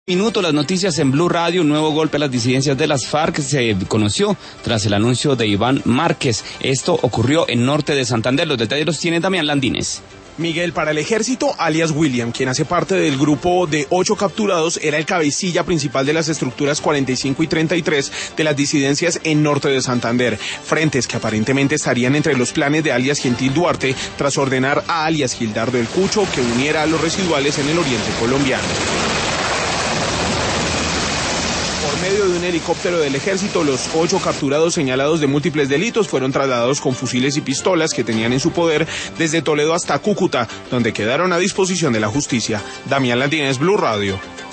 Minuto, las noticias en Blue Radio. Un nuevo golpe a las disidencias de las FARC se conoció tras el anuncio de Iván Márquez. Esto ocurrió en norte de Santander. Los detalles los tiene Damián Landines. Miguel, para el ejército, alias William, quien hace parte del grupo de 8 capturados, era el cabecilla principal de las estructuras 45 y 33 de las disidencias en norte de Santander. Frentes que aparentemente estarían entre los planes de alias Gentil Duarte tras ordenar a alias Gildardo el Cucho que uniera a los residuales en el oriente colombiano. Por medio de un helicóptero del ejército, los 8 capturados señalados de múltiples delitos fueron trasladados con fusiles y pistolas que tenían en su poder desde Toledo hasta Cúcuta, donde quedaron a disposición de la justicia. Damián Landines, Blue Radio.